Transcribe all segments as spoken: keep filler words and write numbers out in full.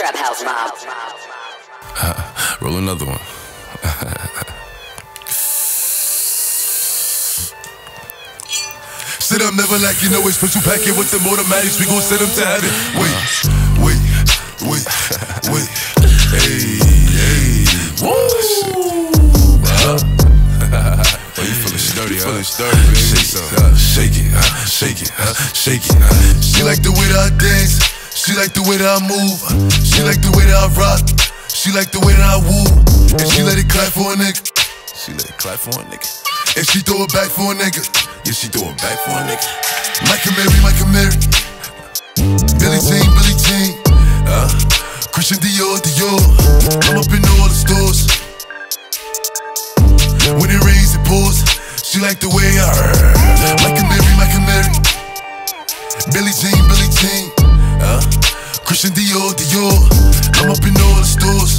Trap House Mob. Uh, roll another one. Sit up, never like you know it's special packet with them automatics. We gon' send them to heaven. Wait, wait, wait, wait. Hey, hey. Woo! Uh, oh, you feeling sturdy, huh? Feeling sturdy, baby. Shake it, uh, shake it, uh, shake it, uh, shake it. Uh. She like the way that I dance. She like the way that I move. She like the way that I rock. She like the way that I woo. And she let it clap for a nigga. She let it clap for a nigga. And she throw it back for a nigga. Yeah, she throw it back for a nigga. Michael Mary, Michael Mary. Billie Jean, Billie Jean. Uh, Christian Dior, Dior. I'm up in all the stores. When it rains, it pours. She like the way I heard. Michael Mary, Michael Mary. Billie Jean, Billie Jean. Uh, Christian Dior, Dior. I'm up in all the stores.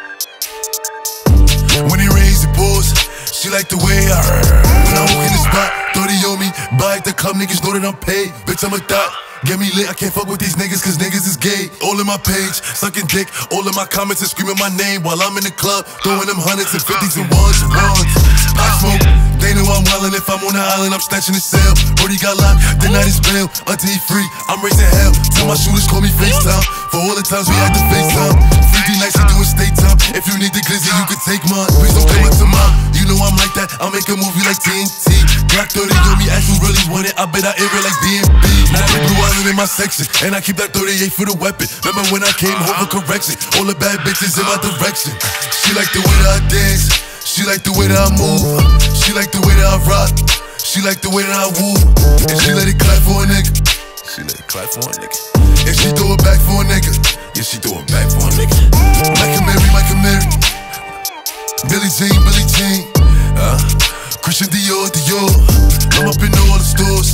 When it rains, it pours. She like the way I heard. When I walk in the spot, thirty on me. Buy at the club, niggas know that I'm paid. Bitch, I'm a thot. Get me lit, I can't fuck with these niggas cause niggas is gay. All in my page, sucking dick. All in my comments and screaming my name while I'm in the club. Throwing them hundreds and fifties and ones and ones. Pop smoke, they know I'm wildin'. If I'm on the island, I'm snatching the cell. Brody got locked, the night is bail. Until he free, I'm raising hell. Tell my shooters call me FaceTime. For all the times we had to FaceTime. Freaky nights, we doing state time. If you need the glizzy, you can take mine. Please don't come up to mine. You know I'm like that, I'll make a movie like T N T. Glock thirty on me, ask who really want it. I bet I air it like D M B. Now they blue island in my section, and I keep that thirty-eight for the weapon. Remember when I came home for correction? All the bad bitches in my direction. She like the way that I dance. She like the way that I move. She like the way that I rock. She like the way that I woo. And she let it clap for a nigga. She let it clap for a nigga. And she throw it back for a nigga. Yeah, she throw it back for a nigga. Michael Mary, Michael Mary. Billie Jean, Billie Jean. Uh, Christian Dior, Dior. I'm up in all the stores.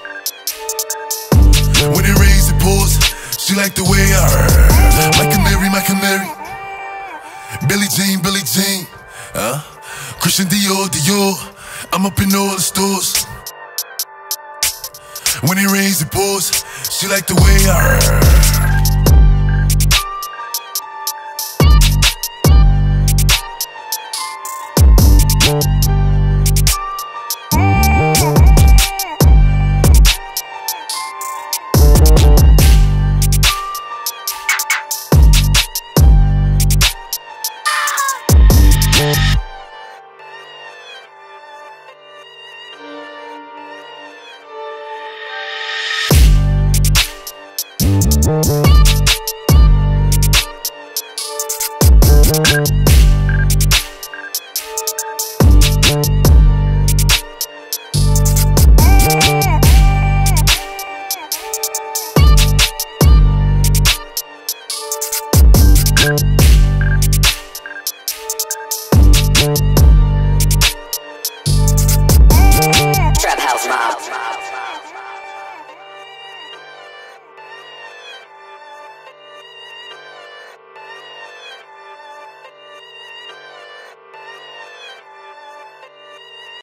When it rains, it pours. She like the way I heard. Michael Mary, Michael Mary. Billie Jean, Billie Jean. Uh, Christian Dior, Dior. I'm up in all the stores. When it rains, it pours. She like the way I heard. Yeah.